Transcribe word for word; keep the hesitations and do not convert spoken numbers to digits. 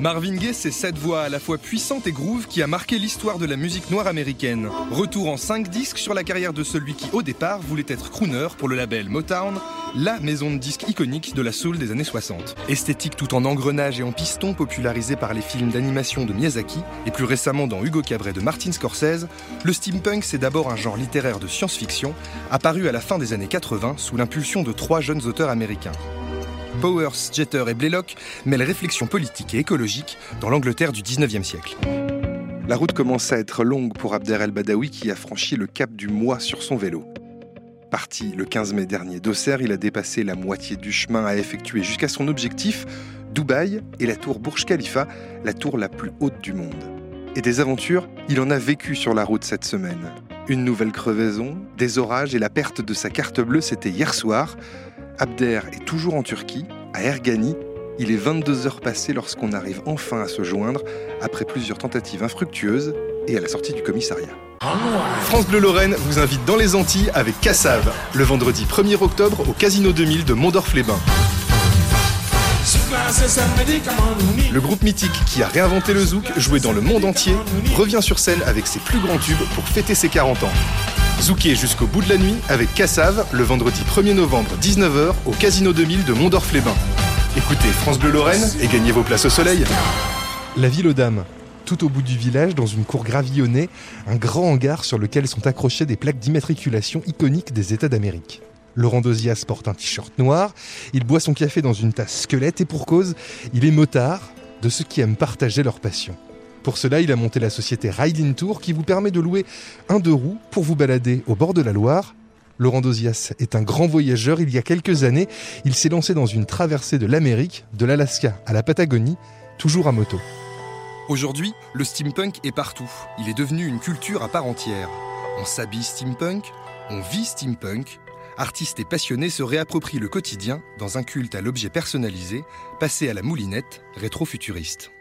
Marvin Gaye, c'est cette voix à la fois puissante et groove qui a marqué l'histoire de la musique noire américaine. Retour en cinq disques sur la carrière de celui qui, au départ, voulait être crooner pour le label Motown, la maison de disques iconique de la soul des années soixante. Esthétique tout en engrenage et en piston, popularisée par les films d'animation de Miyazaki, et plus récemment dans Hugo Cabret de Martin Scorsese, le steampunk, c'est d'abord un genre littéraire de science-fiction, apparu à la fin des années quatre-vingts sous l'impulsion de trois jeunes auteurs américains. Powers, Jeter et Blaylock mêlent réflexion politique et écologique dans l'Angleterre du dix-neuvième siècle. La route commence à être longue pour Abder El-Badawi qui a franchi le cap du mois sur son vélo. Parti le quinze mai dernier d'Auxerre, il a dépassé la moitié du chemin à effectuer jusqu'à son objectif, Dubaï et la tour Burj Khalifa, la tour la plus haute du monde. Et des aventures, il en a vécu sur la route cette semaine. Une nouvelle crevaison, des orages et la perte de sa carte bleue, c'était hier soir. Abder est toujours en Turquie, à Ergani. Il est vingt-deux heures passées lorsqu'on arrive enfin à se joindre, après plusieurs tentatives infructueuses et à la sortie du commissariat. France Bleu Lorraine vous invite dans les Antilles avec Cassave, le vendredi premier octobre au Casino deux mille de Mondorf-les-Bains. Le groupe mythique qui a réinventé le zouk, joué dans le monde entier, revient sur scène avec ses plus grands tubes pour fêter ses quarante ans. Zouké jusqu'au bout de la nuit avec Cassave, le vendredi premier novembre dix-neuf heures au Casino deux mille de Mondorf-les-Bains. Écoutez France Bleu Lorraine et gagnez vos places au soleil. La ville aux dames. Tout au bout du village, dans une cour gravillonnée, un grand hangar sur lequel sont accrochées des plaques d'immatriculation iconiques des États d'Amérique. Laurent Dosias porte un t-shirt noir, il boit son café dans une tasse squelette et pour cause, il est motard de ceux qui aiment partager leur passion. Pour cela, il a monté la société Ride In Tour qui vous permet de louer un deux roues pour vous balader au bord de la Loire. Laurent Dosias est un grand voyageur. Il y a quelques années, il s'est lancé dans une traversée de l'Amérique, de l'Alaska à la Patagonie, toujours à moto. Aujourd'hui, le steampunk est partout. Il est devenu une culture à part entière. On s'habille steampunk, on vit steampunk. Artistes et passionnés se réapproprient le quotidien dans un culte à l'objet personnalisé, passé à la moulinette rétro-futuriste.